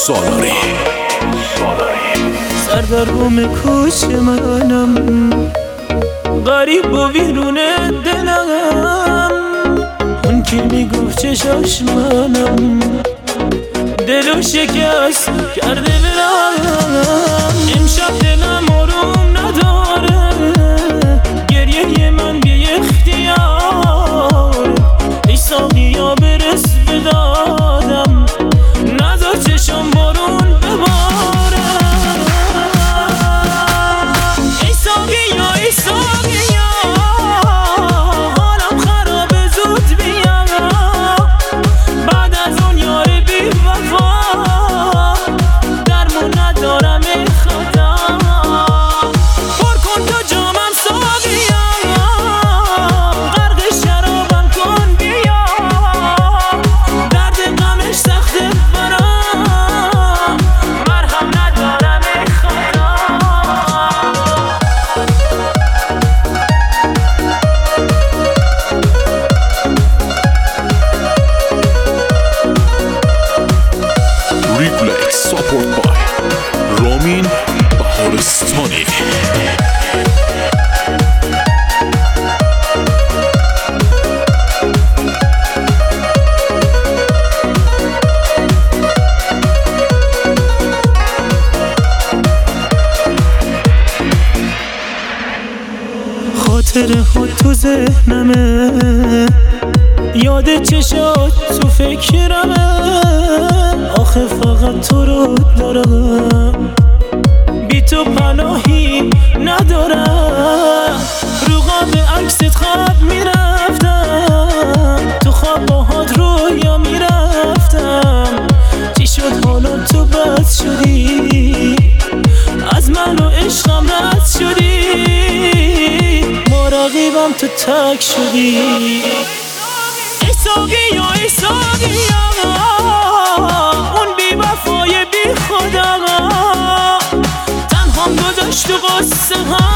سالاری. سردرگم کوچ منم، غریب و ویرون دلم، اون که میگفت چشاش منم، دلو شکست کرده برم. امشب دلم آروم نداره، گریه من بی اختیار. ای ساقیا برس به دادم، نذار چشم بارون بباره. ای ساقیا ای ساقیا، حالم خرابه زود بیا، بعد از اون یار بی وفا درمون ندارم ای خدا. پر کن تو جامم ساقیا، غرق شرابم کن بیا، درد غمش سخته برام، مرهم ندارم ای خدا. ریفلکس ساپورت بای رامین بهارستانی. خاطره ها تو ذهنمه، یاد چشات تو فکرمه، آخه فقط تو رو دارم، بی تو پناهی ندارم. رو قاب عکست خواب میرفتم، تو خواب باهات رویا میرفتم. چی شد حالا تو بد شدی، از من و عشقم رد شدی، مراقبم تو تک شدی. ای ساقیا ای ساقیا، اون بی وفای بی خدا تنهام گذاشت تو قصه ها.